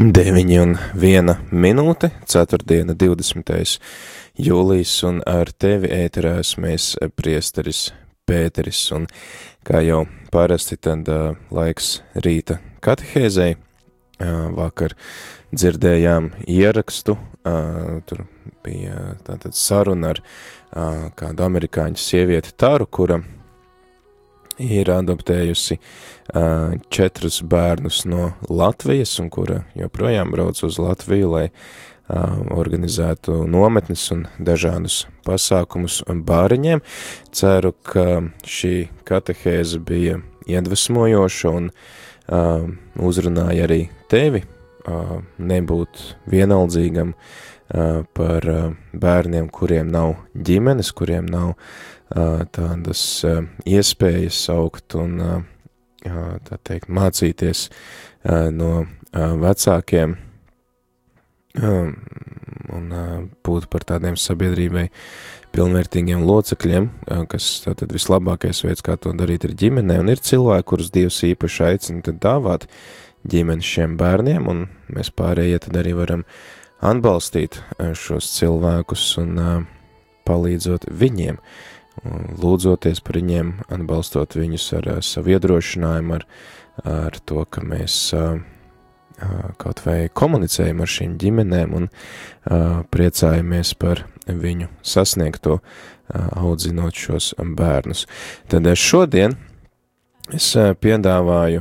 9:01, ceturtdiena, 20. jūlijas, un ar tevi ēterā esmu es, priesteris Pēteris, un kā jau parasti, tad laiks rīta katehēzei. Vakar dzirdējām ierakstu, tur bija tātad saruna ar kādu amerikāņu sievieti Taru, kura ir adoptējusi 4 bērnus no Latvijas, un kura joprojām brauc uz Latviju, lai organizētu nometnes un dažādus pasākumus bāriņiem. Ceru, ka šī katehēze bija iedvesmojoša un uzrunāja arī tevi, nebūt vienaldzīgam par bērniem, kuriem nav ģimenes, kuriem nav tādas iespējas augt un, tā teikt, mācīties no vecākiem un būt par tādiem sabiedrībai pilnvērtīgiem locekļiem, kas tātad vislabākais veids, kā to darīt, ir ģimenē, un ir cilvēki, kurus Dievs īpaši aicina tad dāvāt ģimeni šiem bērniem, un mēs pārējie tad arī varam atbalstīt šos cilvēkus un palīdzot viņiem, lūdzoties par viņiem, atbalstot viņus ar savu iedrošinājumu, ar to, ka mēs kaut vai komunicējam ar šīm ģimenēm un priecājamies par viņu sasniegto, audzinot šos bērnus. Tad šodien es piedāvāju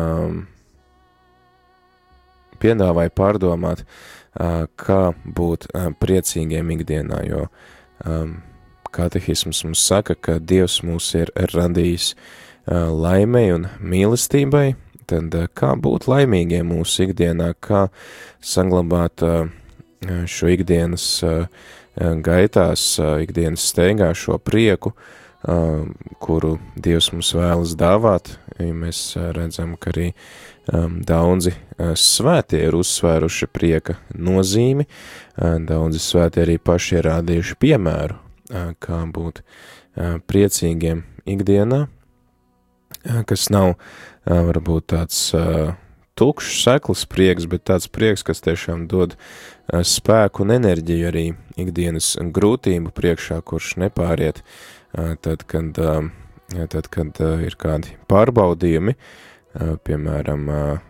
pārdomāt, kā būt priecīgiem ikdienā, jo katehisms mums saka, ka Dievs mūs ir radījis laimei un mīlestībai. Tad kā būt laimīgiem mūsu ikdienā, kā saglabāt šo ikdienas gaitās, ikdienas steigā šo prieku, kuru Dievs mums vēlas dāvāt. Mēs redzam, ka arī daudzi svētie ir uzsvēruši prieka nozīmi, daudzi svētie arī paši ir rādījuši piemēru, kā būt priecīgiem ikdienā, kas nav varbūt tāds tukšs, sekls prieks, bet tāds prieks, kas tiešām dod spēku un enerģiju arī ikdienas grūtību priekšā, kurš nepāriet, tad, kad ir kādi pārbaudījumi, piemēram,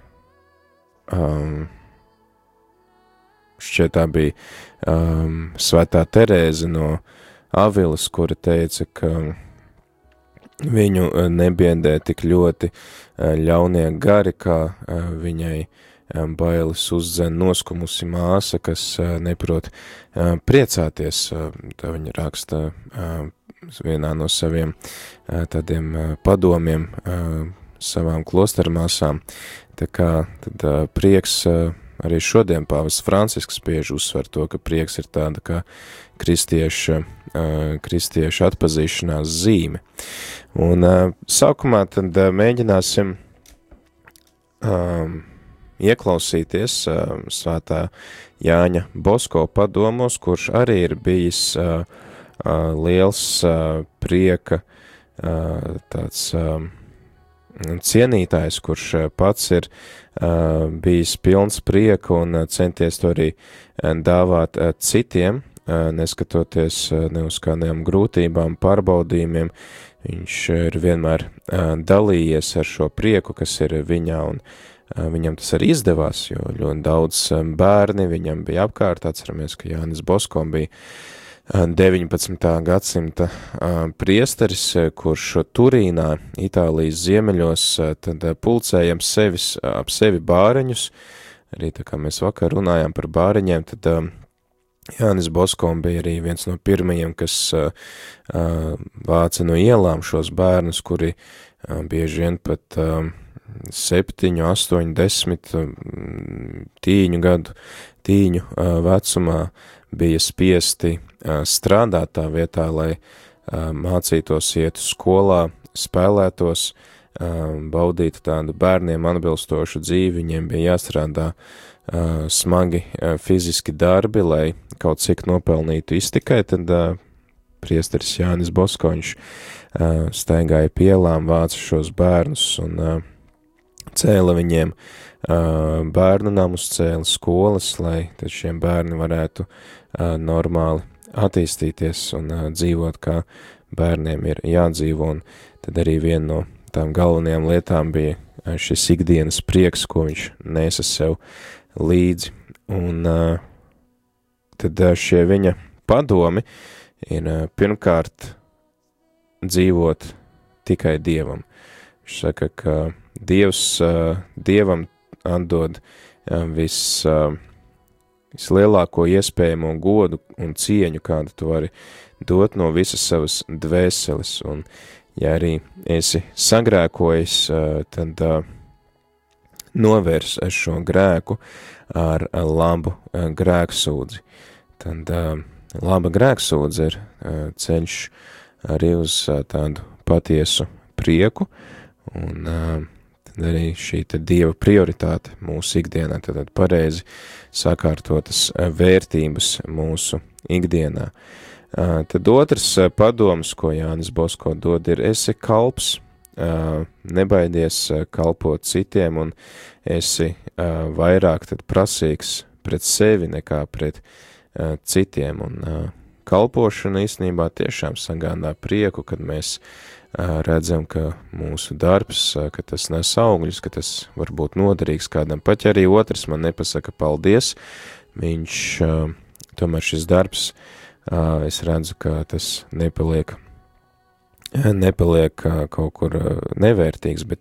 šķiet tā bija Svētā Terēze no Avilas, kura teica, ka viņu nebiedē tik ļoti ļaunie gari, kā viņai bailes uzdzen noskumusi māsa, kas neprot priecāties. Tā viņa raksta vienā no saviem tādiem padomiem savām klostermāsām. Tā kā tad prieks arī šodien pāvests Francisks bieži uzsver to, ka prieks ir tāda kā kristieša atpazīšanās zīme. Un sākumā tad mēģināsim ieklausīties Svētā Jāņa Bosko padomos, kurš arī ir bijis liels prieka tāds cienītājs, kurš pats ir bijis pilns prieka un centies to arī dāvāt citiem, neskatoties ne uz kādām grūtībām, pārbaudījumiem. Viņš ir vienmēr dalījies ar šo prieku, kas ir viņā, un viņam tas arī izdevās, jo ļoti daudz bērni viņam bija apkārt. Atceramies, ka Jānis Bosko bija 19. gadsimta priesteris, kurš Turīnā, Itālijas ziemeļos, tad pulcējam ap sevi bāreņus. Arī tā kā mēs vakar runājām par bāreņiem, tad Jānis Bosko bija arī viens no pirmajiem, kas vāca no ielām šos bērnus, kuri bieži vien pat 7, 8, 10 tīņu vecumā bija spiesti strādāt tā vietā, lai mācītos iet skolā, spēlētos, baudītu tādu bērniem atbilstošu dzīvi. Viņiem bija jāstrādā smagi fiziski darbi, lai kaut cik nopelnītu iztikai, tad priesteris Jānis Bosko, viņš staigāja pielām, vāca šos bērnus un cēla viņiem bērnu namus, cēla skolas, lai tad šiem bērni varētu normāli attīstīties un dzīvot, kā bērniem ir jādzīvo, un tad arī viena no tām galvenajām lietām bija šis ikdienas prieks, ko viņš nesa sev līdzi, un tad šie viņa padomi ir pirmkārt dzīvot tikai Dievam. Viņš saka, ka Dievam atdod vislielāko iespējamo godu un cieņu, kādu tu vari dot no visas savas dvēseles, un ja arī esi sagrēkojis, tad novērs šo grēku ar labu grēksūdzi. Tad laba grēksūdze ir ceļš arī uz tādu patiesu prieku, un tad arī šī Dieva prioritāte mūsu ikdienā, tad pareizi sakārtotas vērtības mūsu ikdienā. Tad otrs padoms, ko Jānis Bosko dod, ir esi kalps, nebaidies kalpot citiem un esi vairāk tad prasīgs pret sevi nekā pret citiem, un kalpošana īstenībā tiešām sagādā prieku, kad mēs redzam, ka mūsu darbs, ka tas nes augļus, ka tas var būt noderīgs kādam, pat ja arī otrs man nepasaka paldies, viņš, tomēr šis darbs, es redzu, ka tas nepaliek kaut kur nevērtīgs, bet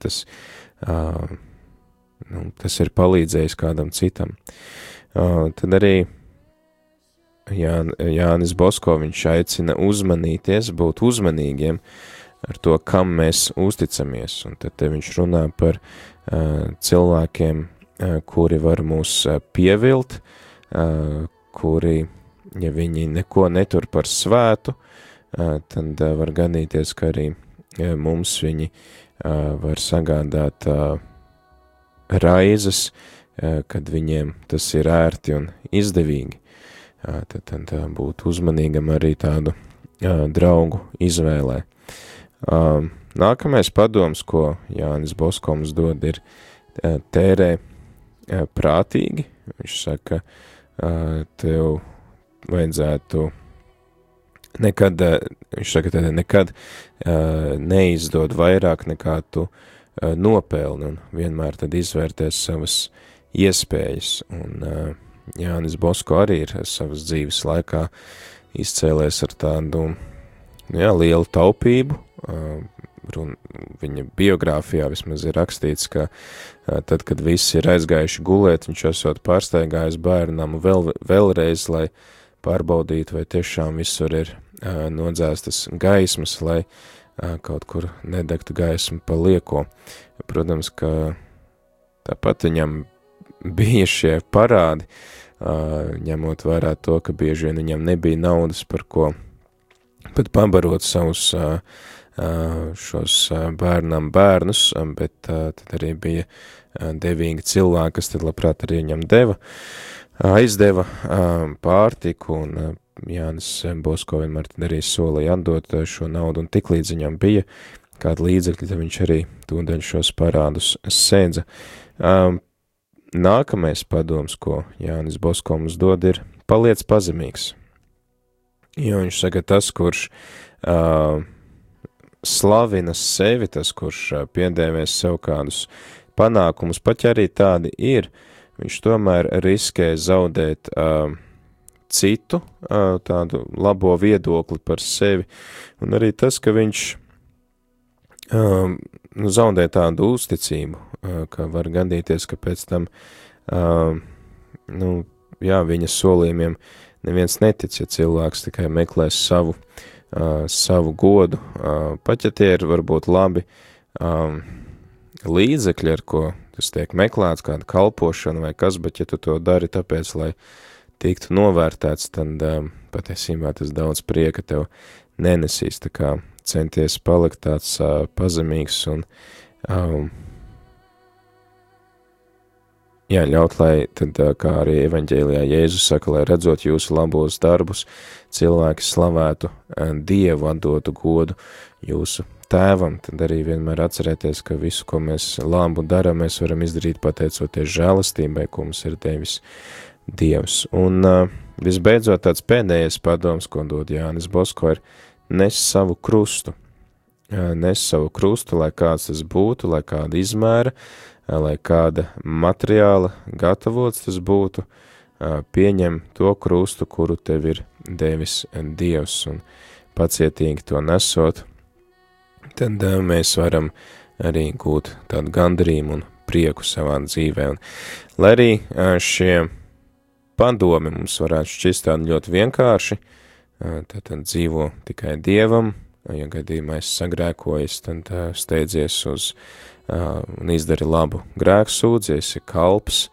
tas ir palīdzējis kādam citam. Tad arī Jānis Bosko, viņš aicina uzmanīties, būt uzmanīgiem ar to, kam mēs uzticamies, un tad viņš runā par cilvēkiem, kuri var mūs pievilt, kuri, ja viņi neko netur par svētu, tad var gadīties, ka arī mums viņi var sagādāt raizes, kad viņiem tas ir ērti un izdevīgi. Tad būt uzmanīgam arī tādu draugu izvēlē. Nākamais padoms, ko Jānis Bosko mums dod, ir tērē prātīgi. Viņš saka, tev vajadzētu nekad neizdod vairāk nekā tu nopelni, un vienmēr tad izvērties savas iespējas, un Jānis Bosko arī ir savas dzīves laikā izcēlēs ar tādu, lielu taupību. Viņa biogrāfijā vismaz ir rakstīts, ka tad, kad visi ir aizgājuši gulēt, viņš esot pārsteigājis bērnam vēlreiz, lai pārbaudītu, vai tiešām visur ir nodzēstas gaismas, lai kaut kur nedegtu gaismu pa lieko. Protams, ka tāpat viņam bija šie parādi, ņemot vērā to, ka bieži vien viņam nebija naudas, par ko pat pabarot savus šos bērnus, bet tad arī bija devīgi cilvēki, kas tad labprāt arī viņam aizdeva pārtiku, un Jānis Bosko vienmēr tad arī solīja atdot šo naudu, un tiklīdz viņam bija kāda līdzekļa, tad viņš arī tūdaļ šos parādus sēdza. Nākamais padoms, ko Jānis Bosko mums dod, ir paliec pazemīgs. Jo viņš saka, tas, kurš slavina sevi, tas, kurš piedēvēs sev kādus panākumus, pat ja arī tādi ir, viņš tomēr riskē zaudēt citu tādu labo viedokli par sevi, un arī tas, ka viņš zaudē tādu uzticību, ka var gadīties, ka pēc tam, viņa solījumiem neviens netic, ja cilvēks tikai meklēs savu godu, pat ja tie ir varbūt labi līdzekļi, ar ko tas tiek meklēts, kāda kalpošana vai kas, bet ja tu to dari tāpēc, lai tiktu novērtēts, tad patiesībā tas daudz prieka tev nenesīs, tā kā centies palikt tāds pazemīgs un ļaut, lai tad, kā arī evaņģēlijā Jēzus saka, lai redzot jūsu labos darbus, cilvēki slavētu Dievu, atdotu godu jūsu tēvam, tad arī vienmēr atcerēties, ka visu, ko mēs labu darām, mēs varam izdarīt pateicoties žēlastībai, ko mums ir devis Dievs. Un visbeidzot tāds pēdējais padoms, ko dod Jānis Bosko, ir nes savu krustu. Nes savu krustu, lai kāds tas būtu, lai kāda izmēra, lai kāda materiāla gatavots tas būtu, pieņem to krustu, kuru tev ir devis Dievs, un pacietīgi to nesot, tad mēs varam arī gūt tādu gandarījumu un prieku savā dzīvē. Un, lai arī šie padomi mums varētu šķist tādi ļoti vienkārši, tad dzīvo tikai Dievam, ja gadījumā esi sagrēkojis, tad steidzies uz un izdari labu grēksūdzi, esi kalps,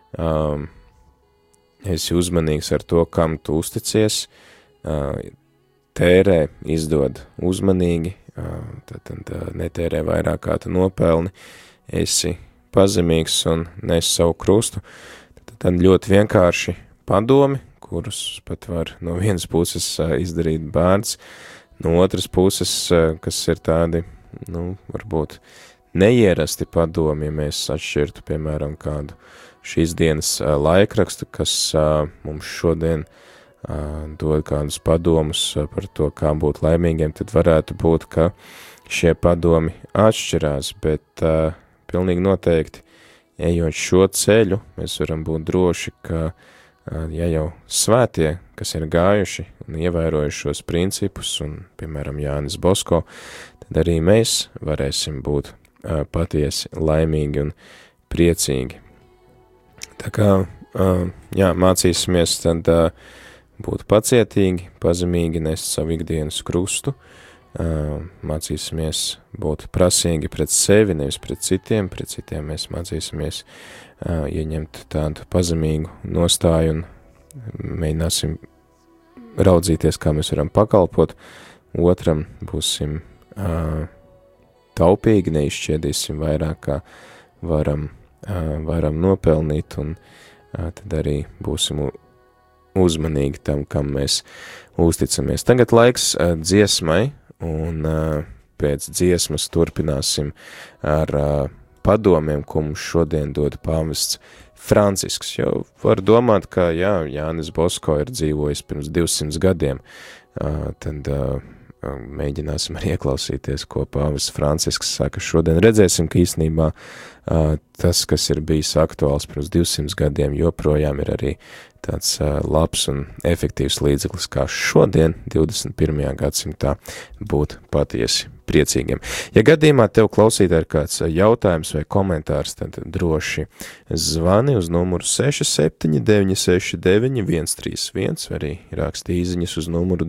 esi uzmanīgs ar to, kam tu uzticies, tērē, izdod uzmanīgi, tad netērē vairāk kā tu nopelni, esi pazemīgs un nes savu krustu. Tad ļoti vienkārši padomi, kurus pat var no vienas puses izdarīt bērns, no otras puses, kas ir tādi, varbūt neierasti padomi, ja mēs atšķirtu, piemēram, kādu šīs dienas laikrakstu, kas mums šodien dod kādus padomus par to, kā būt laimīgiem, tad varētu būt, ka šie padomi atšķirās, bet pilnīgi noteikti, ejot šo ceļu, mēs varam būt droši, ka, ja jau svētie, kas ir gājuši un ievērojuši šos principus, un, piemēram, Jānis Bosko, tad arī mēs varēsim būt patiesi laimīgi un priecīgi. Tā kā, mācīsimies tad būt pacietīgi, pazemīgi nest savu ikdienas krustu, mācīsimies būt prasīgi pret sevi, nevis pret citiem mēs mācīsimies ieņemt tādu pazemīgu nostāju un mēģināsim raudzīties, kā mēs varam pakalpot, otram būsim taupīgi, neizšķiedīsim vairāk, kā varam nopelnīt, un tad arī būsim uzmanīgi tam, kam mēs uzticamies. Tagad laiks dziesmai, un pēc dziesmas turpināsim ar padomiem, ko mums šodien dod pāvests Francisks. Jo var domāt, ka Jānis Bosko ir dzīvojis pirms 200 gadiem, tad mēģināsim arī ieklausīties, ko pāvests Francisks saka. Šodien redzēsim, ka īstenībā tas, kas ir bijis aktuāls pirms 200 gadiem, joprojām ir arī tāds labs un efektīvs līdzeklis, kā šodien, 21. gadsimtā, būt patiesi priecīgiem. Ja gadījumā tev klausītā ir kāds jautājums vai komentārs, tad droši zvani uz numuru 679699131, vai arī raksti īziņas uz numuru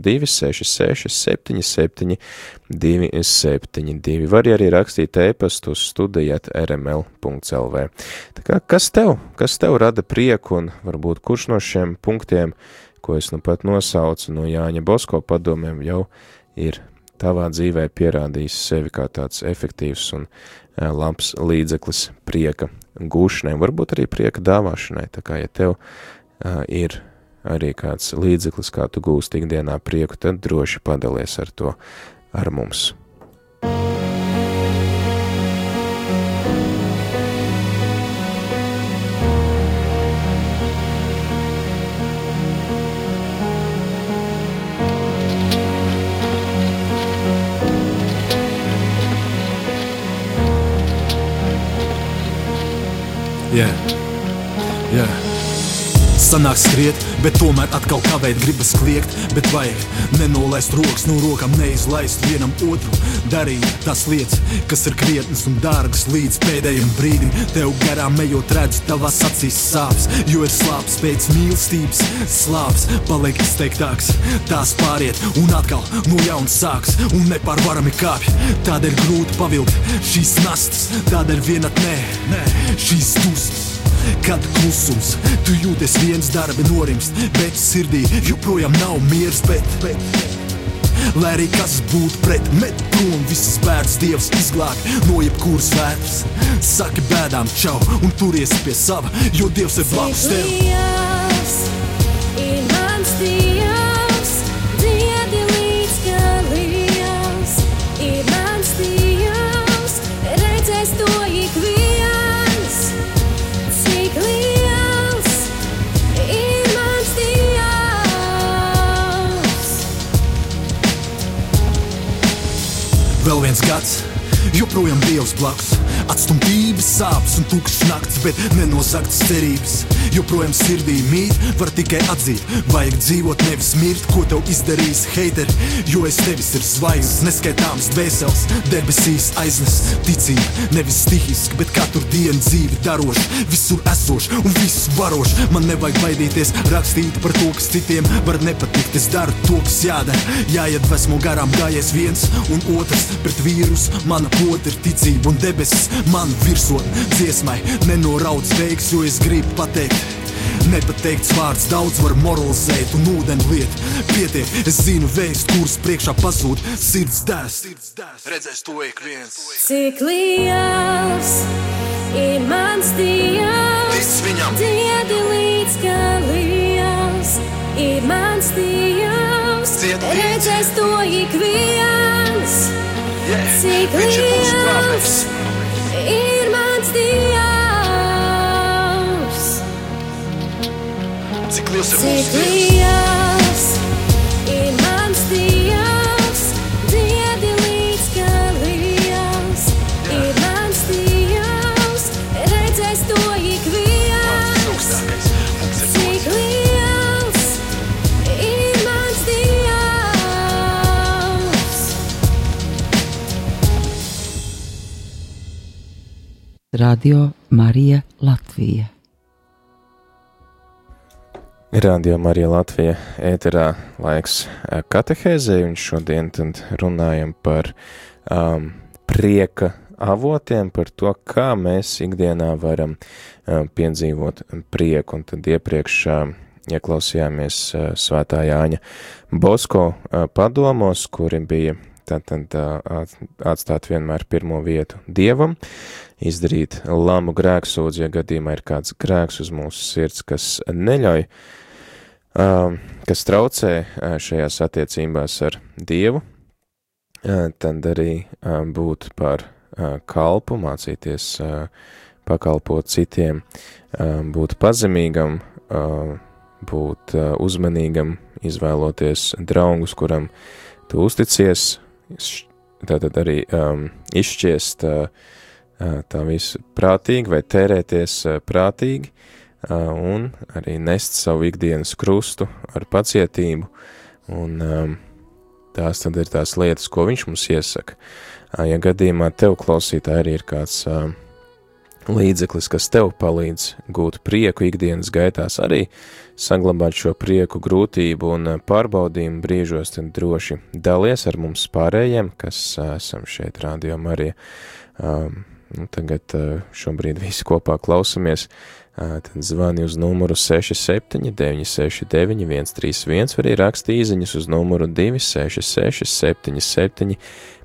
266-77-272. Var arī rakstīt e-pastu uz studija@rml.lv. Tā kā, kas tev rada prieku, un varbūt kurš no šiem punktiem, ko es nu pat nosaucu no Jāņa Bosko padomiem, jau ir tavā dzīvē pierādījis sevi kā tāds efektīvs un labs līdzeklis prieka gūšanai, varbūt arī prieka dāvāšanai. Tā kā, ja tev ir arī kāds līdzeklis, kā tu gūsti ikdienā prieku, tad droši padalies ar to ar mums. Jā. Sanāk skriet, bet tomēr atkal kavēt gribas kliegt, bet vajag nenolaist rokas no rokām, neizlaist vienam otru, darīt tās lietas, kas ir krietnas un dārgas līdz pēdējiem brīdim. Tev garām ejot redzu tavās acīs sāpes, jo ir slāpes pēc mīlestības, slāpes paliek izteiktāks, tās pāriet un atkal no jauna sāks un nepārvarami kāpj. Tādēļ grūti pavilkt šīs nastas, tādēļ vienatnē, šīs dusmas. Kad klusums, tu jūties viens, darbi norimst, bet sirdī joprojām nav miers, bet lai arī kas būtu pret, met prom visas bēdas, Dievs izglāb no jebkuras vētras. Saki bēdām čau un turies pie sava, jo Dievs ir blakus tev. Dievs ir mans Dievs, dziedi līdz, ka liels ir mans Dievs. viens gads, joprojām Dievs blakus. Atstumtības, sāpes un tukšs nakts, bet nenozagtas cerības. Joprojām sirdī mīt, var tikai atzīt. Vajag dzīvot, nevis mirt, ko tev izdarījis heiteri. Jo aiz tevis ir zvaigznes, neskaitāms dvēseles, debesīs aiznes ticība. Nevis stihiski, bet katru dienu dzīvi daroši, visur esoši un visu varoši. Man nevajag baidīties rakstīt par to, kas citiem var nepatikt. Es daru to, kas jādara, jāiedvesmo garām gājies viens un otrs. Pret vīrus mana pota ir ticība un debesis man virsot dziesmai. Nenoraudz veiks, jo es gribu pateikt. Nepateikts vārds daudz var moralizēt un ūdeni liet. Pietiek, es zinu vēst, kuras priekšā pazūd. Sirds dēs, redzēs to ik viens. Cik liels ir mans Dievs, Tic viņam. Diedi līdz, ka liels ir mans Dievs, Ciet līdzi. redzēs to ik viens. Cik Viņš ir mūsu liels glābējs. ir mans Dievs, Cik liels ir cik mūsu Dievs. liels ir mans Dievs, Diedi līdz, ka liels ir mans Dievs, redzēs to ik viens. Augstākais, mums ir Cik liels ir mans Dievs. Radio Marija Latvija. Radio Marija Latvija ēterā laiks katehēzei, un šodien tad runājam par prieka avotiem, par to, kā mēs ikdienā varam piedzīvot prieku, un tad iepriekš ieklausījāmies Svētā Jāņa Bosko padomos, kuri bija tātad atstāt vienmēr pirmo vietu Dievam, izdarīt lamu grēksūdzi, ja gadījumā ir kāds grēks uz mūsu sirds, kas neļauj, kas traucē šajās attiecībās ar Dievu, tad arī būt par kalpu, mācīties pakalpot citiem, būt pazemīgam, būt uzmanīgam, izvēloties draugus, kuram tu uzticies, tātad arī izšķiest tā visu prātīgi vai tērēties prātīgi un arī nest savu ikdienas krustu ar pacietību, un tās tad ir tās lietas, ko viņš mums iesaka. Ja gadījumā tev klausītāji arī ir kāds līdzeklis, kas tev palīdz gūt prieku ikdienas gaitās, arī saglabāt šo prieku grūtību un pārbaudījumu brīžos, tad droši dalies ar mums pārējiem, kas esam šeit Radio Marija. Tagad šobrīd visi kopā klausamies, tad zvani uz numuru 67 969 131, vai arī raksti īziņas uz numuru 266 77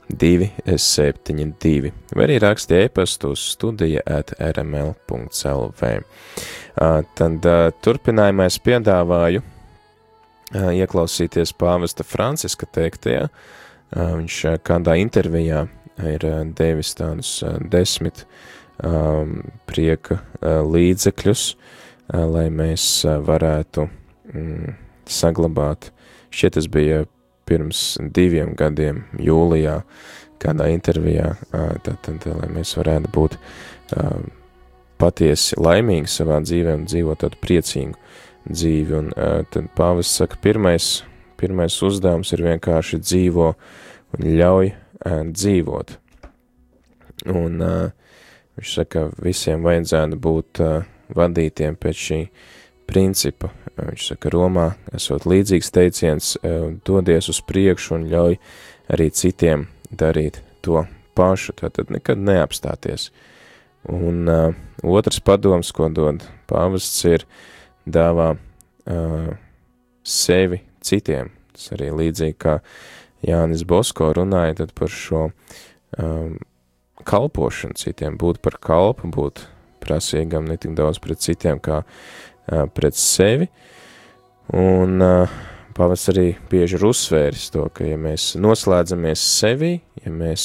272, vai arī raksti e-pastu uz studija@rml.lv. Tad turpinājumā es piedāvāju ieklausīties pāvesta Franciska teiktajā. Viņš kādā intervijā ir devis tādus 10 prieka līdzekļus, lai mēs varētu saglabāt. Šķiet, tas bija pirms 2 gadiem, jūlijā, kādā intervijā, tad, lai mēs varētu būt patiesi laimīgi savā dzīvē un dzīvot tādu priecīgu dzīvi. Un tad pāvests saka, pirmais uzdevums ir vienkārši dzīvo un ļauj dzīvot. Un viņš saka, visiem vajadzētu būt vadītiem pēc šī principa. Viņš saka, Romā esot līdzīgs teiciens, dodies uz priekšu un ļauj arī citiem darīt to pašu, tātad nekad neapstāties. Un otrs padoms, ko dod pāvests, ir dāvā sevi citiem. Tas arī līdzīgi kā Jānis Bosko runāja tad par šo kalpošanu citiem, būt par kalpu, būt prasīgam ne tik daudz pret citiem kā pret sevi. Un pāvests arī bieži ir uzsvēris to, ka ja mēs noslēdzamies sevi, ja mēs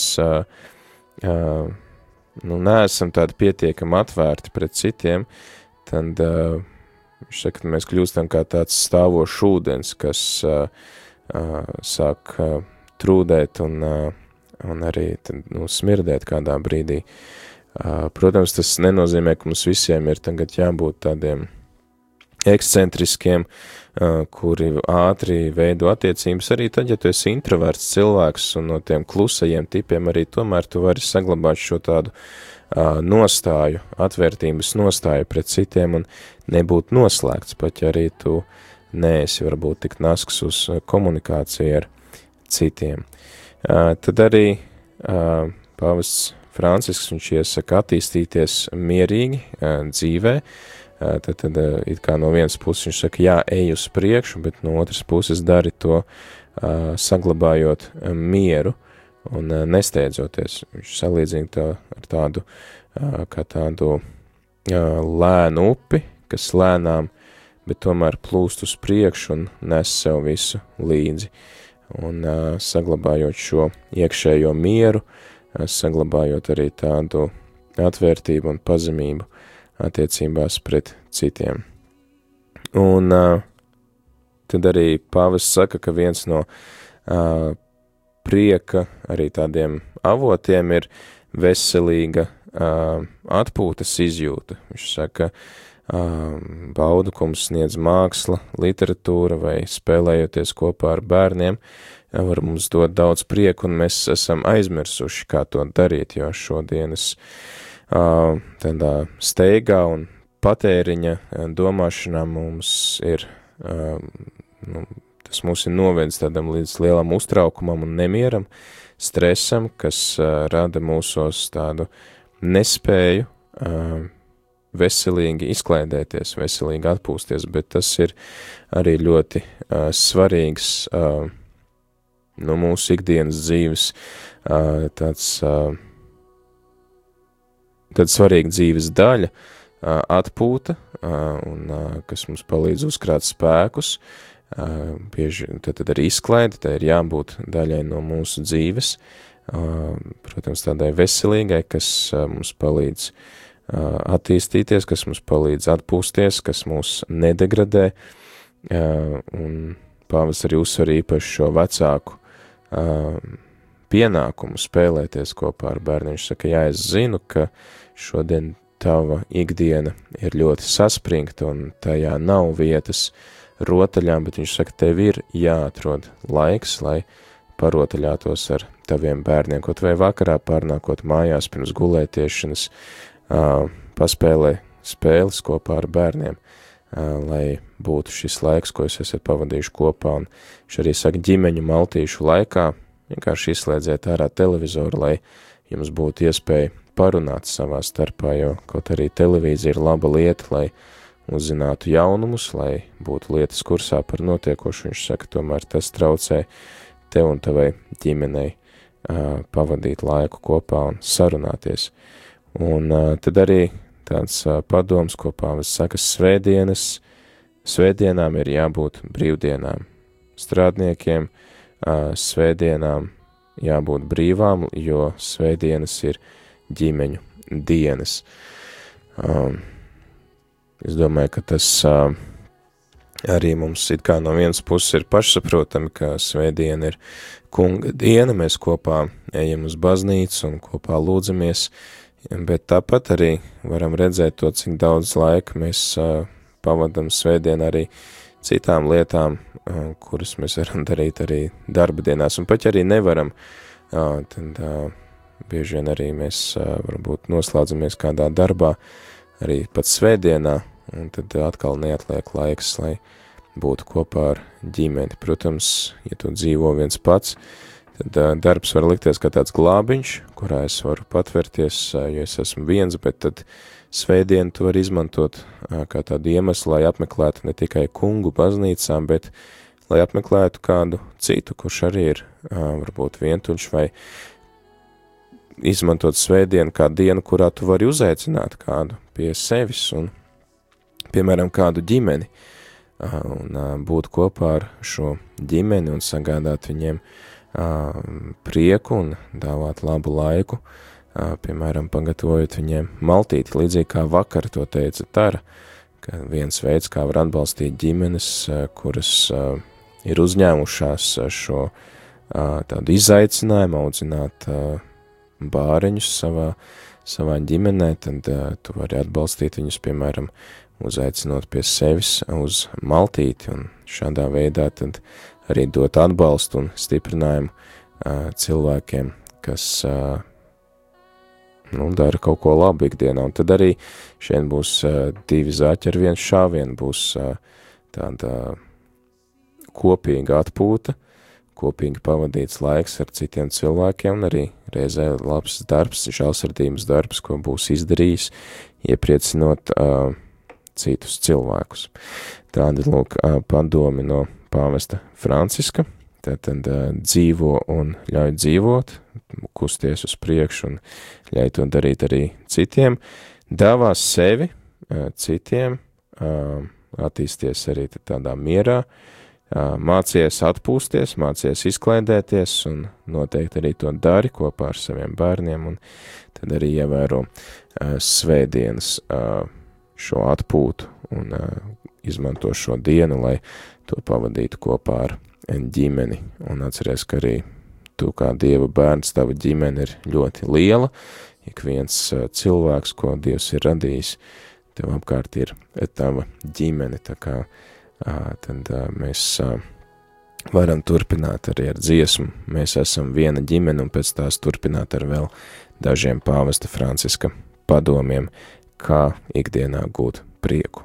neesam tādi pietiekami atvērti pret citiem, tad viņš saka, ka mēs kļūstam kā tāds stāvošs ūdens, kas sāk trūdēt un un arī tad, smirdēt kādā brīdī. Protams, tas nenozīmē, ka mums visiem ir tagad jābūt tādiem ekscentriskiem, kuri ātri veido attiecības. Arī tad, ja tu esi introverts cilvēks un no tiem klusajiem tipiem, arī tomēr tu vari saglabāt šo tādu nostāju, atvērtības nostāju pret citiem un nebūt noslēgts, pat ja arī tu neesi varbūt tik nasks uz komunikāciju ar citiem. Tad arī pāvests Francisks, viņš iesaka attīstīties mierīgi dzīvē, tad it kā no vienas puses viņš saka, jā, ej uz priekšu, bet no otras puses dari to saglabājot mieru un nesteidzoties. Viņš salīdzina to ar tādu, kā tādu lēnu upi, kas lēnām, bet tomēr plūst uz priekšu un nes sev visu līdzi. Un saglabājot šo iekšējo mieru, saglabājot arī tādu atvērtību un pazemību attiecībās pret citiem. Un tad arī pāvests saka, ka viens no prieka arī tādiem avotiem ir veselīga atpūtas izjūta. Viņš saka, baudu, ko mums sniedz māksla, literatūra vai spēlējoties kopā ar bērniem, var mums dot daudz prieku, un mēs esam aizmirsuši, kā to darīt, jo šodienas tādā steigā un patēriņa domāšanā mums ir, tas mūs ir novedis tādam līdz lielam uztraukumam un nemieram, stresam, kas rada mūsos tādu nespēju veselīgi izklaidēties, veselīgi atpūsties, bet tas ir arī ļoti svarīgs mūsu ikdienas dzīves tāds svarīga dzīves daļa, atpūta, un kas mums palīdz uzkrāt spēkus, bieži tad arī izklaide, tā ir jābūt daļai no mūsu dzīves, protams, tādai veselīgai, kas mums palīdz attīstīties, kas mums palīdz atpūsties, kas mūs nedegradē, un pāvests arī uzsver īpaši šo vecāku pienākumu spēlēties kopā ar bērniem. Viņš saka, jā, es zinu, ka šodien tava ikdiena ir ļoti saspringta un tajā nav vietas rotaļām, bet viņš saka, tev ir jāatrod laiks, lai parotaļātos ar taviem bērniem, kaut vai vakarā pārnākot mājās pirms gulētiešanas, paspēlē spēles kopā ar bērniem, lai būtu šis laiks, ko jūs esat pavadījuši kopā, un viņš arī saka, ģimeņu maltīšu laikā, vienkārši izslēdziet ārā televizoru, lai jums būtu iespēja parunāt savā starpā, jo kaut arī televīzija ir laba lieta, lai uzzinātu jaunumus, lai būtu lietas kursā par notiekošu. Viņš saka, tomēr tas traucē tev un tavai ģimenei pavadīt laiku kopā un sarunāties. Un tad arī tāds padoms, ko pāvests saka, svētdienām ir jābūt brīvdienām. Strādniekiem svētdienām jābūt brīvām, jo svētdienas ir ģimeņu dienas. Es domāju, ka tas arī mums it kā no vienas puses ir pašsaprotami, ka svētdiena ir kunga diena, mēs kopā ejam uz baznīcu un kopā lūdzamies, bet tāpat arī varam redzēt to, cik daudz laika mēs pavadam svētdienā arī citām lietām, kuras mēs varam darīt arī darba dienās, un pat arī nevaram, tad bieži vien arī mēs varbūt noslēdzamies kādā darbā, arī pat svētdienā, un tad atkal neatliek laiks, lai būtu kopā ar ģimeni. Protams, ja tu dzīvo viens pats, tad darbs var likties kā tāds glābiņš, kurā es varu patverties, jo es esmu viens, bet tad svētdienu tu vari izmantot kā tādu iemeslu, lai apmeklētu ne tikai kungu baznīcām, bet lai apmeklētu kādu citu, kurš arī ir varbūt vientuļš, vai izmantot svētdienu kā dienu, kurā tu vari uzaicināt kādu pie sevis un, piemēram, kādu ģimeni, un būt kopā ar šo ģimeni un sagādāt viņiem prieku un dāvāt labu laiku, piemēram, pagatavojot viņiem maltīti, līdzīgi kā vakar to teica Tara, ka viens veids, kā var atbalstīt ģimenes, kuras ir uzņēmušās šo tādu izaicinājumu audzināt bāreņus savā ģimenē, tad tu vari atbalstīt viņus, piemēram, uzaicinot pie sevis uz maltīti, un šādā veidā tad arī dot atbalstu un stiprinājumu cilvēkiem, kas dara kaut ko labu ikdienā. Un tad arī šeit būs 2 zaķi ar 1 šāvienu, būs tāda kopīga atpūta, kopīgi pavadīts laiks ar citiem cilvēkiem, un arī reizē labs darbs, žēlsirdības darbs, ko būs izdarījis, iepriecinot citus cilvēkus. Tādi, lūk, padomi no pāvesta Franciska, tad dzīvo un ļauj dzīvot, kusties uz priekšu un ļauj to darīt arī citiem, dāvās sevi citiem, attīsties arī tādā mierā, mācies atpūsties, mācies izklaidēties un noteikti arī to dari kopā ar saviem bērniem un tad arī ievēro svētdienas šo atpūtu un izmanto šo dienu, lai to pavadītu kopā ar ģimeni. Un atceries, ka arī tu kā Dieva bērns, tava ģimene ir ļoti liela, ik viens cilvēks, ko Dievs ir radījis, tev apkārt ir tava ģimene, tā kā tad mēs varam turpināt arī ar dziesmu. Mēs esam viena ģimene un pēc tās turpināt ar vēl dažiem pāvesta Franciska padomiem, kā ikdienā gūt prieku.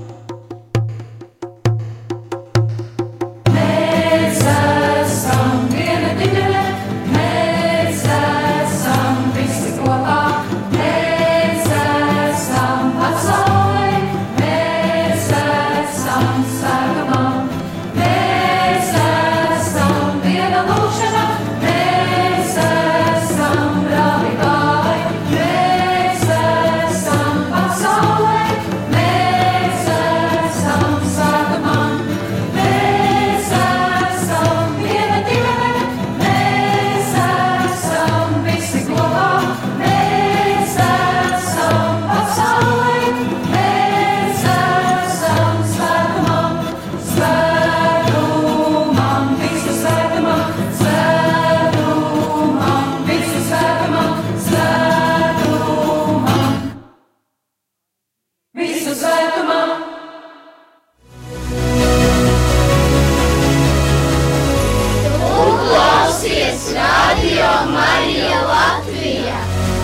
Mēs esam viena ģimene, mēs esam visi kopā, mēs esam pasaulē, mēs esam svētumā, mēs esam viena lūkšana, mēs esam brālībai, mēs esam pasaulē, mēs esam svētumā, mēs esam viena ģimene, mēs esam visi kopā, mēs esam pasaulē, mēs esam svētumam, svētumam, visu svētumam, svētumam, visu svētumam, svētumam, visu svētumam. Klausies Radio Marija Latvija.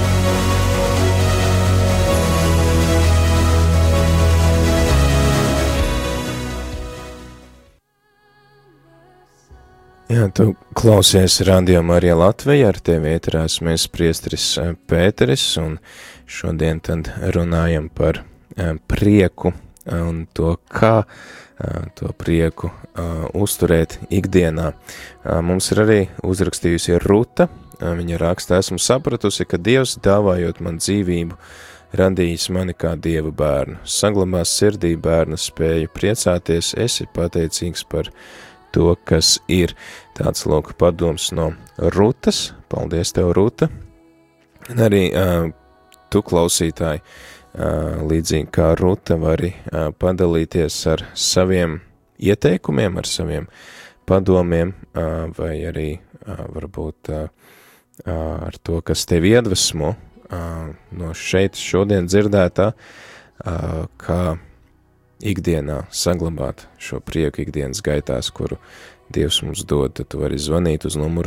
Jā, tu klausies Radio Marija Latvija, ar tevi ēterā esmu priesteris Pēteris, un šodien tad runājam par prieku un to, kā to prieku uzturēt ikdienā. Mums ir arī uzrakstījusi Ruta, viņa raksta, esmu sapratusi, ka Dievs, dāvājot man dzīvību, radījis mani kā Dieva bērnu. Saglabās sirdī bērna spēju priecāties, esi pateicīgs par to, kas ir. Tāds lūk padoms no Rutas. Paldies tev, Ruta. Un arī tu, klausītāji, līdzīgi kā Ruta, vari padalīties ar saviem ieteikumiem, ar saviem padomiem, vai arī varbūt ar to, kas tevi iedvesmo no šeit šodien dzirdētā, kā ikdienā saglabāt šo prieku ikdienas gaitās, kuru Dievs mums dod. Tad tu vari zvanīt uz numuru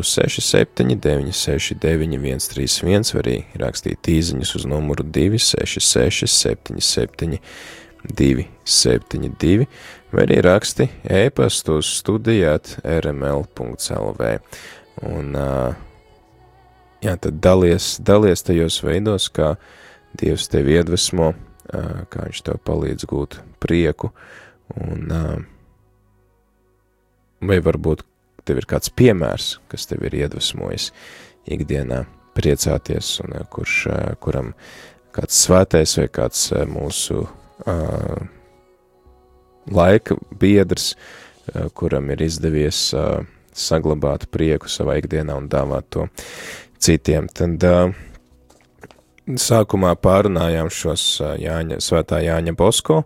679699131, vai arī rakstīt īziņas uz numuru 266-77-272, vai arī raksti e-pastu uz studija@rml.lv. Un, jā, tad dalies tajos veidos, kā Dievs tevi iedvesmo, kā viņš tev palīdz gūt prieku, un vai varbūt tev ir kāds piemērs, kas tev ir iedvesmojis ikdienā priecāties, un kuram kāds svētais vai kāds mūsu laika biedrs, kuram ir izdevies saglabāt prieku savā ikdienā un dāvāt to citiem. Tad sākumā pārunājām šos svētā Jāņa Bosko,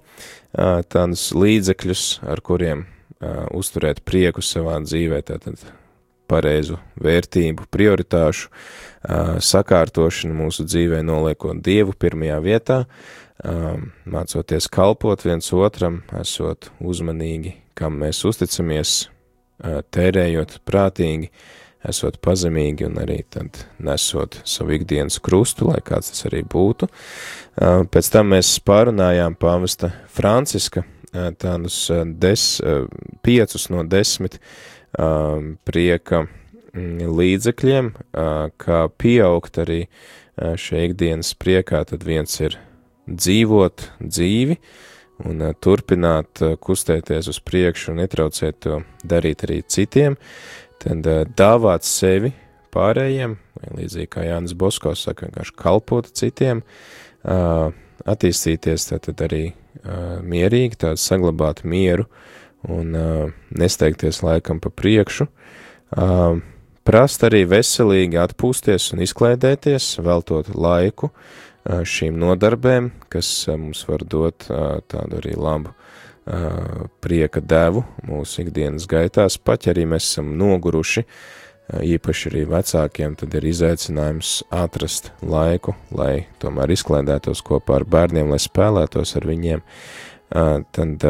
tādus līdzekļus, ar kuriem uzturēt prieku savā dzīvē, tātad pareizu vērtību, prioritāšu sakārtošanu mūsu dzīvē, noliekot Dievu pirmajā vietā, mācoties kalpot viens otram, esot uzmanīgi, kam mēs uzticamies, tērējot prātīgi, esot pazemīgi un arī tad nesot savu ikdienas krustu, lai kāds tas arī būtu. Pēc tam mēs pārunājām pāvesta Franciska tādus 5 no 10 prieka līdzekļiem, kā pieaugt arī šajā ikdienas priekā, tad viens ir dzīvot dzīvi un turpināt kustēties uz priekšu un netraucēt to darīt arī citiem, tad dāvāt sevi pārējiem, vai līdzīgi kā Jānis Bosko saka, vienkārši kalpot citiem, attīstīties tad arī mierīgi, tādu saglabāt mieru un nesteigties laikam pa priekšu, prast arī veselīgi atpūsties un izklaidēties, veltot laiku šīm nodarbēm, kas mums var dot tādu arī labu prieka devu mūsu ikdienas gaitās, pat ja arī mēs esam noguruši, īpaši arī vecākiem, tad ir izaicinājums atrast laiku, lai tomēr izklaidētos kopā ar bērniem, lai spēlētos ar viņiem. Tad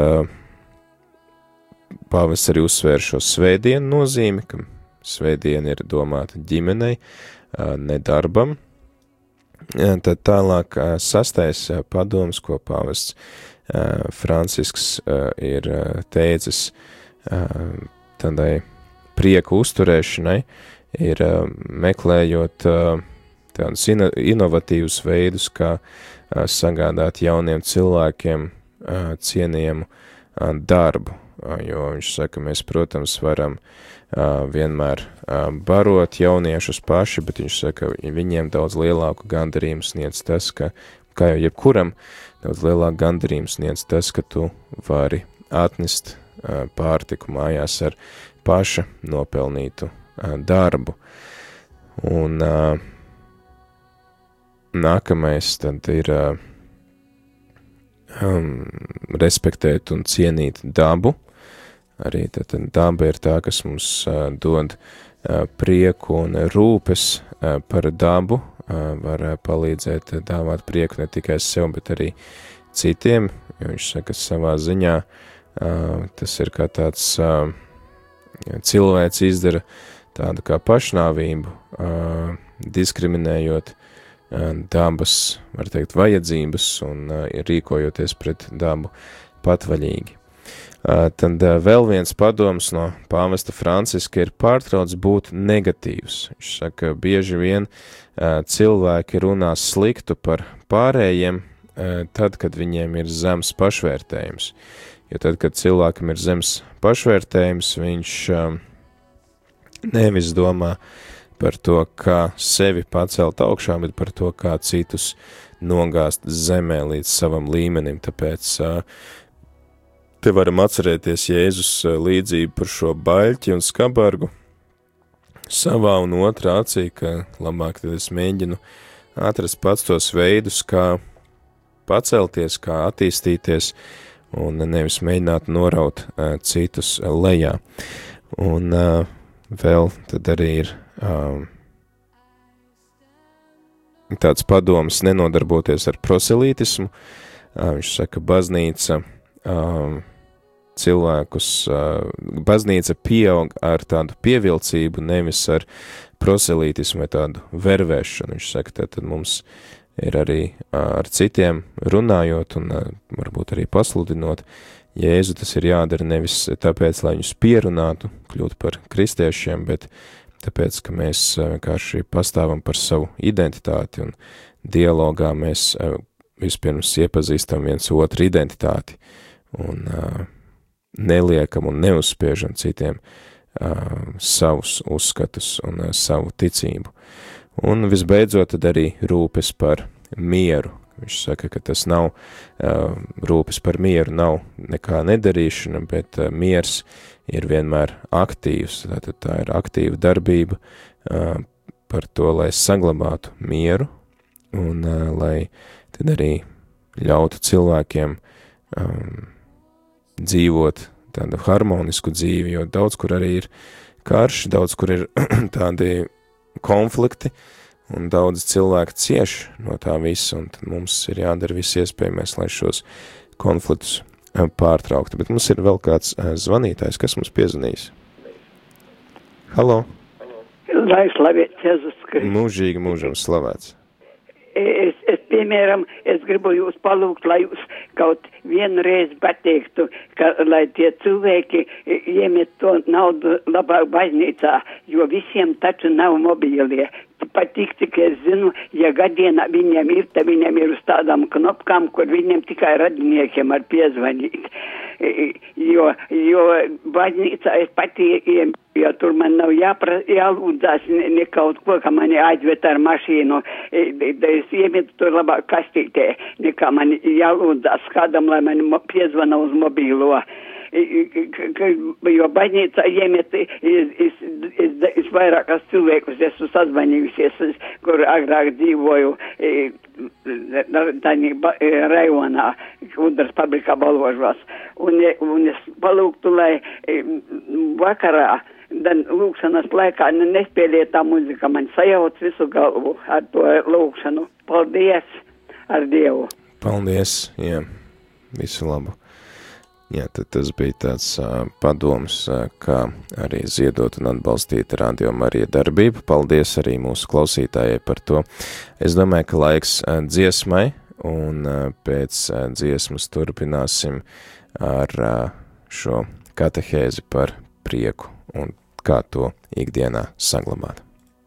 pāvests arī uzsvēr šo svētdienu nozīmi, ka svētdiena ir domāta ģimenei, ne darbam. Tad tālāk 6. padoms, ko pāvests Francisks ir teicis tādai prieku uzturēšanai, ir meklējot tādus inovatīvus veidus, kā sagādāt jauniem cilvēkiem cienījamu darbu, jo viņš saka, mēs, protams, varam vienmēr barot jauniešus paši, bet viņš saka, viņiem daudz lielāku gandarījumu sniedz tas, ka, kā jau jebkuram, daudz lielāku gandarījumu sniedz tas, ka tu vari atnest pārtiku mājās ar paša nopelnītu darbu. Un nākamais tad ir respektēt un cienīt dabu. Arī tad daba ir tā, kas mums dod prieku un rūpes par dabu, var palīdzēt dāvāt prieku ne tikai sev, bet arī citiem, jo viņš saka savā ziņā, tas ir kā tāds cilvēks izdara tādu kā pašnāvību, diskriminējot dabas, var teikt, vajadzības un rīkojoties pret dabu patvaļīgi. Tad vēl viens padoms no pāvesta Franciska ir pārtrauc būt negatīvs. Viņš saka, bieži vien cilvēki runā sliktu par pārējiem, tad, kad viņiem ir zems pašvērtējums. Jo tad, kad cilvēkam ir zems pašvērtējums, viņš nevis domā par to, kā sevi pacelt augšā, bet par to, kā citus nogāzt zemē līdz savam līmenim. Tāpēc te varam atcerēties Jēzus līdzību par šo baļķi un skabargu savā un otrā acī, ka labāk tad es mēģinu atrast pats tos veidus, kā pacelties, kā attīstīties, un nevis mēģināt noraut citus lejā. Un vēl tad arī ir tāds padoms nenodarboties ar proselītismu. Viņš saka, baznīca baznīca pieaug ar tādu pievilcību, nevis ar proselītismu vai tādu vervēšanu. Viņš saka, tad mums ir arī ar citiem runājot un varbūt arī pasludinot Jēzu, tas ir jādara nevis tāpēc, lai viņus pierunātu, kļūt par kristiešiem, bet tāpēc, ka mēs vienkārši pastāvam par savu identitāti un dialogā mēs vispirms iepazīstam viens otru identitāti un neliekam un neuzspiežam citiem savus uzskatus un savu ticību. Un visbeidzot tad arī rūpes par mieru. Viņš saka, ka tas nav, rūpes par mieru nav nekā nedarīšana, bet miers ir vienmēr aktīvs. Tātad tā ir aktīva darbība par to, lai saglabātu mieru un lai tad arī ļautu cilvēkiem dzīvot tādu harmonisku dzīvi, jo daudz kur arī ir karš, daudz kur ir tādi konflikti, un daudz cilvēku cieš no tā visa, un tad mums ir jādara viss iespējamais, lai šos konfliktus pārtrauktu. Bet mums ir vēl kāds zvanītājs, kas mums piezvanīs. Halo! Lai slavēts Jēzus Kristus. Mūžīgi mūžam slavēts. Es, piemēram, es gribu jūs palūgt, lai jūs kaut vienreiz pateiktu, ka, lai tie cilvēki iemet to naudu labāk baznīcā, jo visiem taču nav mobīlie. Patīk, cik es zinu, ja gadienā viņiem ir, tad viņiem ir uz tādām knopkām, kur viņiem tikai radiniekiem var piezvanīt. Jo baznīcā es patīk, jo tur man nav jālūdzās ne kaut ko, ka mani aizvet ar mašīnu. Es iemetu tur labāk kastītē, nekā man jālūdzās kādam, lai mani piezvana uz mobīlo. Jo baznīcā iemet es vairākas cilvēkus esmu sazvanījusies, kur agrāk dzīvoju rajonā, Udras fabrikā Balvožos. Un es palūgtu, lai vakarā, lūkšanas laikā nespēlēt tā muzika, man sajauc visu galvu ar to lūkšanu. Paldies ar Dievu. Paldies, jā, visu labu. Jā, tad tas bija tāds padoms, kā arī ziedot un atbalstīt Radio Marija darbību. Paldies arī mūsu klausītājai par to. Es domāju, ka laiks dziesmai, un pēc dziesmas turpināsim ar šo katehēzi par prieku un kā to ikdienā saglabāt.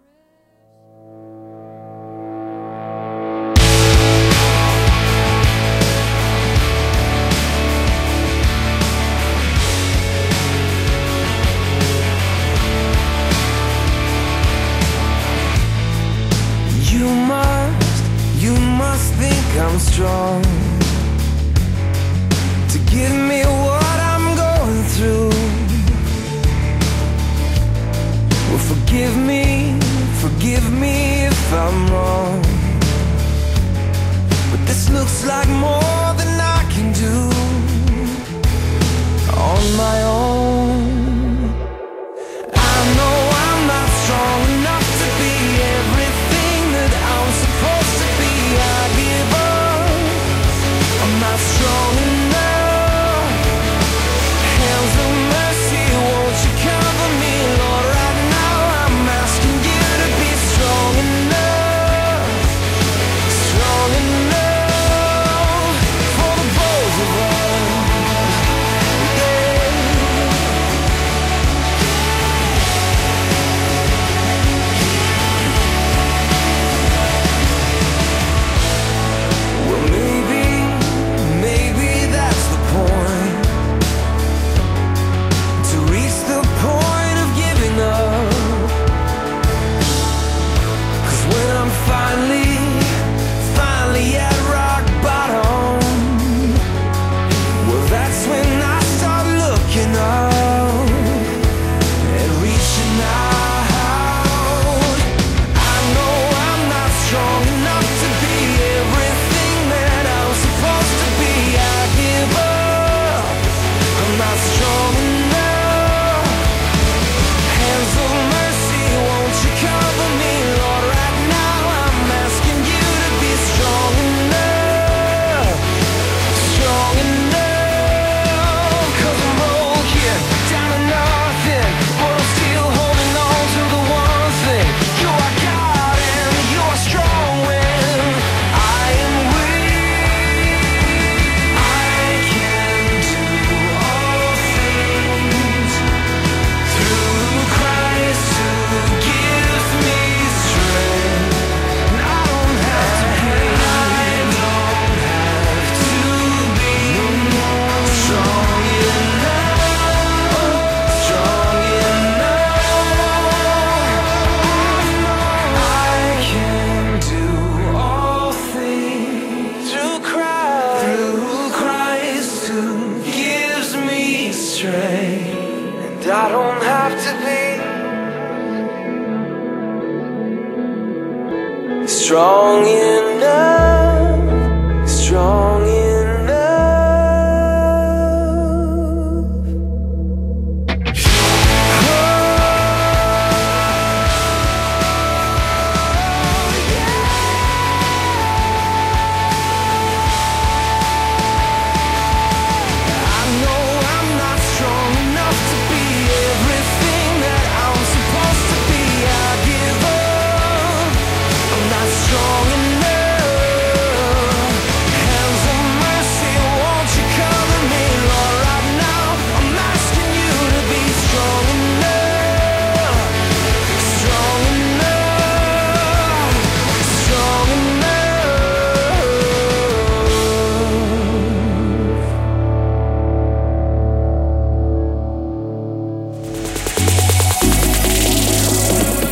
I'm strong to give me what I'm going through. Well, forgive me if I'm wrong, but this looks like more than I can do on my own. I know I'm not strong enough to be everything that I'm supposed to be. I give up. I'm not strong enough. Hands of mercy, won't you cover me, Lord? Right now I'm asking you to be strong enough for the both of us. Well, maybe that's the point, to reach the point of giving up. 'Cause when I'm finally at rock bottom, well, that's when I start looking up and reaching out. I know I'm not strong enough to be everything that I'm supposed to be. I give up. I'm not strong enough. Hands of mercy, won't you cover me, Lord? Right now I'm asking you to be strong enough. 'Cause I'm broken, down to nothing, but I'm still holding on to the one thing. You are God and you are strong when I am weak. I can do all things through Christ who gives me strength. And I don't have to be strong enough. I can do all things through Christ who gives me strength. And I don't have to be strong enough, strong enough. Oh,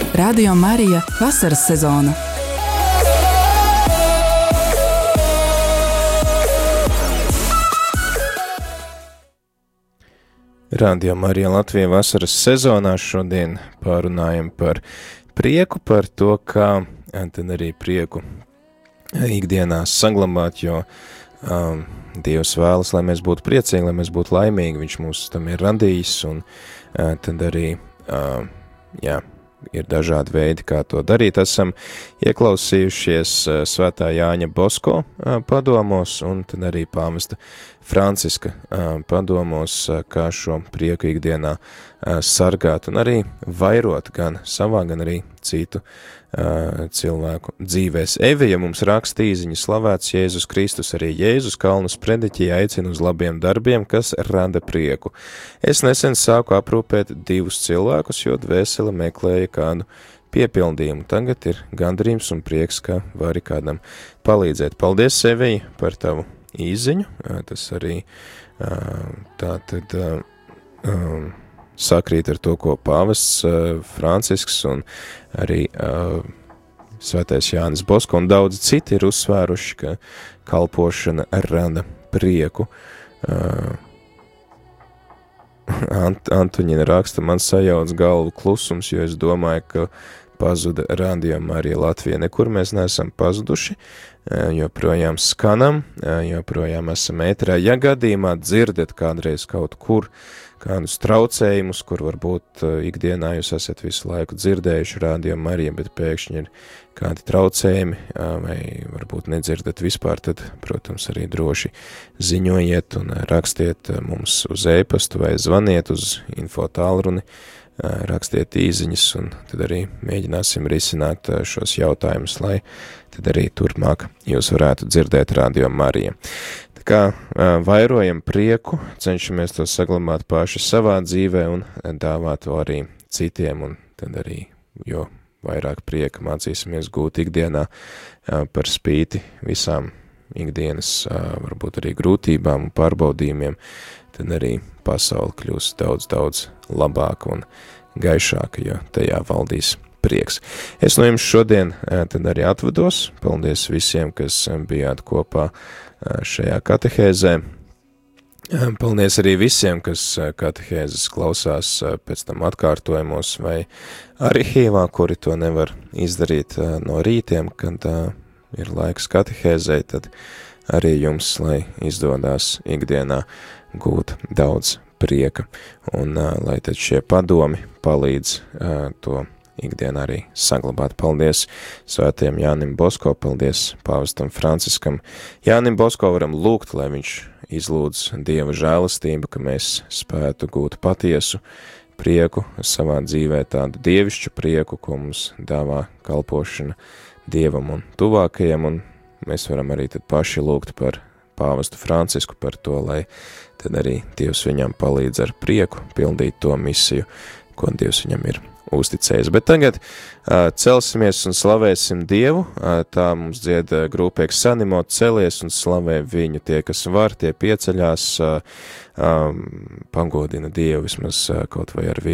Radio Marija vasaras sezona. Radio Marija Latvija vasaras sezonā šodien pārunājam par prieku, par to, kā tad arī prieku ikdienā saglabāt, jo Dievs vēlas, lai mēs būtu priecīgi, lai mēs būtu laimīgi, viņš mūs tam ir radījis, un tad arī, ir dažādi veidi, kā to darīt. Esam ieklausījušies Svētā Jāņa Bosko padomos, un tad arī pāvesta Franciska padomos, kā šo prieku ikdienā sargāt un arī vairot gan savā, gan arī citu cilvēku dzīvēs. Evija mums raksta īziņu: slavēts Jēzus Kristus, arī Jēzus Kalnu sprediķī aicina uz labiem darbiem, kas rada prieku. Es nesen sāku aprūpēt 2 cilvēkus, jo dvēsele meklēja kādu piepildījumu. Tagad ir gandarījums un prieks, ka vari kādam palīdzēt. Paldies, Evija, par tavu īziņu. Tas arī tātad sakrīt ar to, ko pāvests Francisks un arī Svētais Jānis Bosko un daudz citi ir uzsvēruši, ka kalpošana rada prieku. Antuņina raksta: man sajauc galvu klusums, jo es domāju, ka pazuda Radio Marija Latvija. Nekur mēs neesam pazuduši, joprojām skanam, joprojām esam ēterā. Ja gadījumā dzirdat kādreiz kaut kur kādus traucējumus, kur varbūt ikdienā jūs esat visu laiku dzirdējuši Radio Marija, bet pēkšņi ir kādi traucējumi, vai varbūt nedzirdat vispār, tad, protams, arī droši ziņojiet un rakstiet mums uz e-pastu vai zvaniet uz info tālruni, rakstiet īziņas, un tad arī mēģināsim risināt šos jautājumus, lai tad arī turpmāk jūs varētu dzirdēt Radio Marija. Tā kā vairojam prieku, cenšamies to saglabāt paši savā dzīvē un dāvāt to arī citiem, un tad arī, jo vairāk prieka mācīsimies gūt ikdienā par spīti visām ikdienas, varbūt arī grūtībām un pārbaudījumiem, tad arī pasaule kļūs daudz, daudz labāka un gaišāka, jo tajā valdīs prieks. Es no jums šodien tad arī atvados. Paldies visiem, kas bijāt kopā šajā katehēzē. Paldies arī visiem, kas katehēzes klausās pēc tam atkārtojumos vai arhīvā, kuri to nevar izdarīt no rītiem, kad ir laiks katehēzei, tad arī jums, lai izdodās ikdienā gūt daudz prieka, un lai tad šie padomi palīdz to ikdienā arī saglabāt. Paldies Svētajam Jānim Bosko, paldies pāvestam Franciskam. Jānim Bosko varam lūgt, lai viņš izlūdz Dieva žēlastību, ka mēs spētu gūt patiesu prieku savā dzīvē, tādu dievišķu prieku, ko mums dāvā kalpošana Dievam un tuvākajam, un mēs varam arī tad paši lūgt par pāvestu Francisku, par to, lai tad arī Dievs viņam palīdz ar prieku pildīt to misiju, ko Dievs viņam ir uzticējis. Bet tagad celsimies un slavēsim Dievu, tā mums dzied grupēks Sanimo, celies un slavē viņu. Tie, kas var, tie pieceļās, pagodina Dievu vismaz kaut vai ar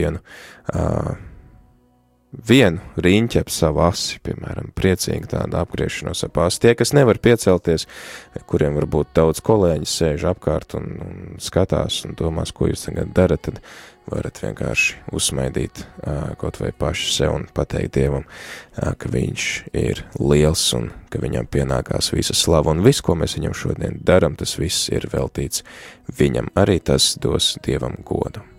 vienu riņķi ap savu asi, piemēram, priecīgi tāda apgriešanos ap asi. Tie, kas nevar piecelties, kuriem varbūt daudz kolēģi sēž apkārt un skatās un domās, ko jūs tagad darat, tad varat vienkārši uzsmaidīt kaut vai paši sev un pateikt Dievam, ka viņš ir liels un ka viņam pienākās visa slava, un viss, ko mēs viņam šodien daram, tas viss ir veltīts viņam. Arī tas dos Dievam godu.